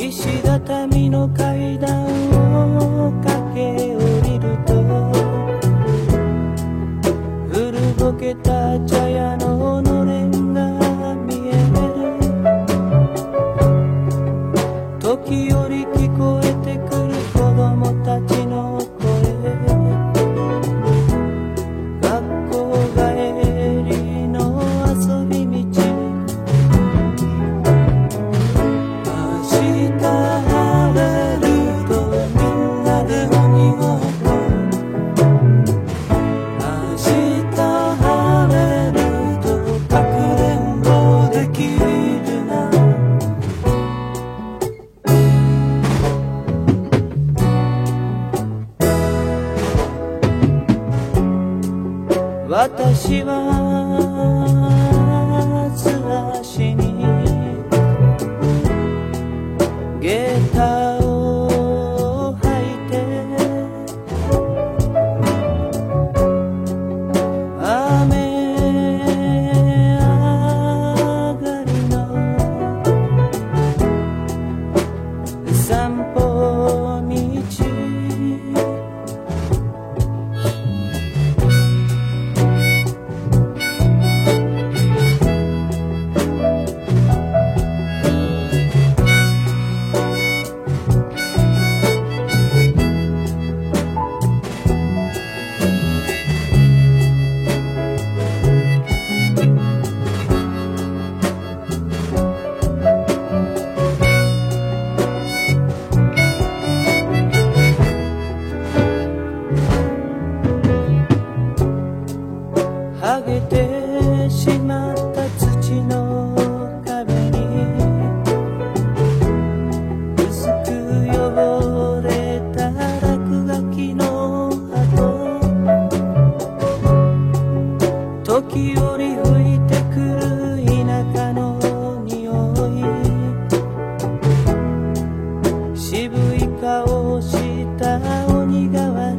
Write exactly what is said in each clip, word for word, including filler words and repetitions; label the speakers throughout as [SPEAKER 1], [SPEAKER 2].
[SPEAKER 1] 石畳の階段を駆け下りると、古ぼけた茶屋ののれんが見える。時折聞こえてくる子供たちの声、学校帰りの遊び道、明日晴れるとみんなで鬼ごっこ、明日晴れるとかくれんぼできるな。私は素足に下駄を履いて、雨上がりの散歩道、剥げてしまった土の壁に薄く汚れた落書きの跡、時折吹いてくる田舎の匂い、渋い顔した鬼瓦、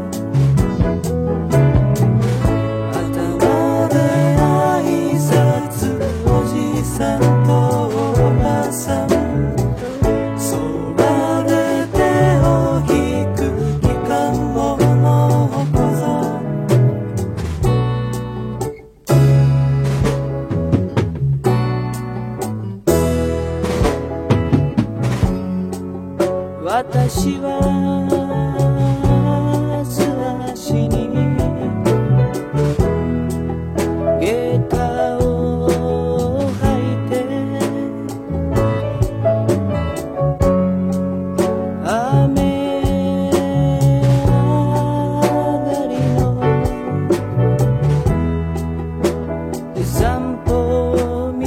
[SPEAKER 1] さんとおばさん、空で手を引く機関をの小僧、私は素足に下駄を履いて、雨上がりの散歩道、